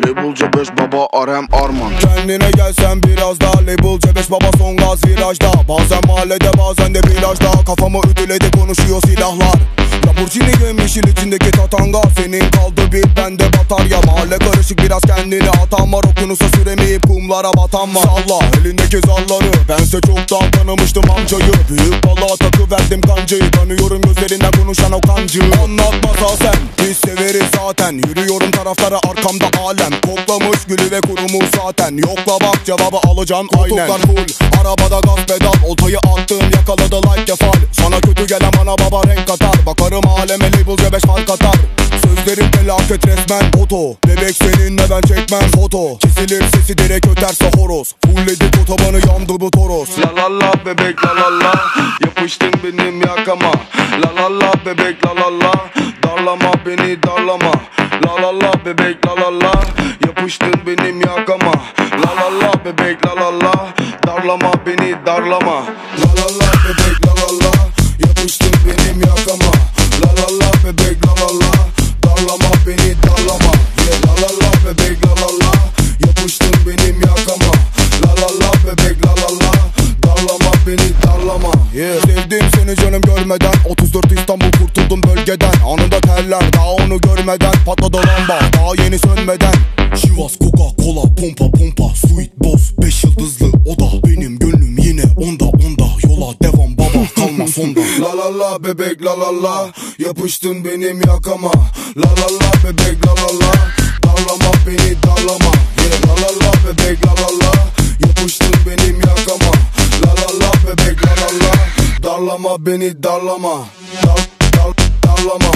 Label C5 baba RM Arman. Kendine gelsen biraz daha, Label C5 baba son gaz virajda. Bazen mahallede bazen de plajda, kafamı ütüledi konuşuyor silahlar. Lamborghini yeşil içindeki tatanga, senin kaldı bir bende batarya. Mahalle karışık biraz kendini atan var, okyanusa süremeyip kumlara batan var. Salla elindeki zalları, bense çoktan tanımıştım amcayı. Büyük balığa takıverdim kancayı, tanıyorum gözlerinden konuşan o kancı. Anlatmasa sen, biz severiz zaten. Yürüyorum taraflara arkamda alem, koklamış gülü ve kurumuş zaten. Yokla bak cevabı alacaksın aynen. Koltuklar full, arabada gaz pedal, oltayı attım yakaladı like kefal. Sana kötü gelen bana baba renk katar, bakarım aleme Label C5 fark atar. Sözlerim felaket resmen oto, bebek seninle ben çekmem foto. Kesilir sesi direkt öterse horoz, fullledik otobanı yandı bu toros. La la la bebek la la la, yapıştın benim yakama. La la la bebek la la la, darlama beni darlama. La la la bebek la la la, yapıştın benim yakama. La la la bebek la la la, darlama beni darlama. La la la bebek la la la, yapıştın benim yakama. La la la bebek la la la, darlama beni darlama. Yeah, la la la bebek la la la, yapıştın benim yakama. La la la bebek la la la, darlama beni darlama. Yeah. Sevdim seni canım görmeden, 34 İstanbul kurtuldum bölgeden. Anında teller daha onu görmeden, patladı lamba daha yeni sönmeden. Şivas Coca Cola pompa pompa, sweet boss 5 yıldızlı oda. Benim gönlüm yine onda onda, yola devam baba kalma sonda. La la la bebek la la la, yapıştın benim yakama. La la la bebek la la la, darlama beni darlama. Yeah, la la la bebek la la la, yapıştın benim yakama. La la la bebek la la la, darlama beni darlama. Darlama,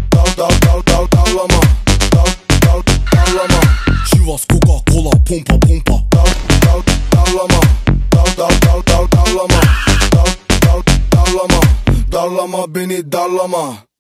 darlama, darlama. Şivas Coca Cola pompa pompa, darlama, darlama, darlama beni darlama.